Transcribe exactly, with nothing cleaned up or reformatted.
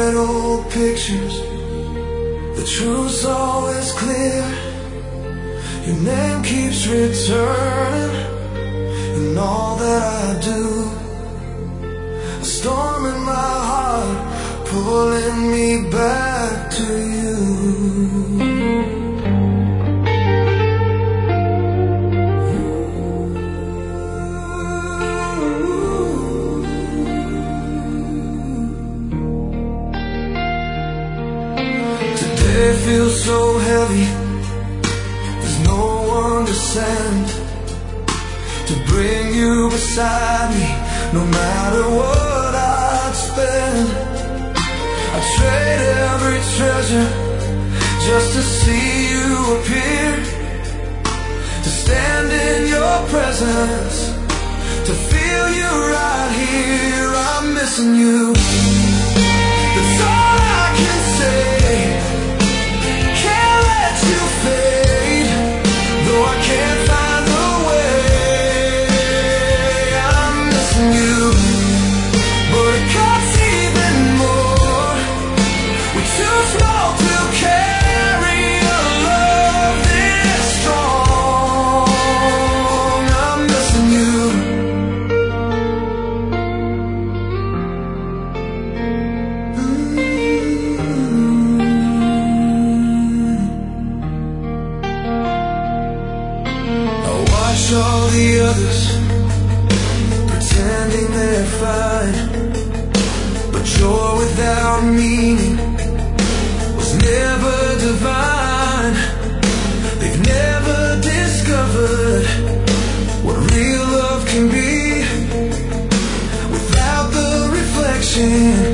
at old pictures, the truth's always clear. Your name keeps returning in all that I do. A storm in my heart pulling me back to you. Today feels so heavy, there's no one to send to bring you beside me, no matter what I'd spend. I'd trade every treasure just to see you appear, to stand in your presence, to feel you right here. I'm missing you, that's all I can say. Can't let you fade, though I can't find a way. I'm missing you, but it cuts even more. We're too small to carry a love this strong. I'm missing you. All the others pretending they're fine, but joy without meaning was never divine. They've never discovered what real love can be without the reflection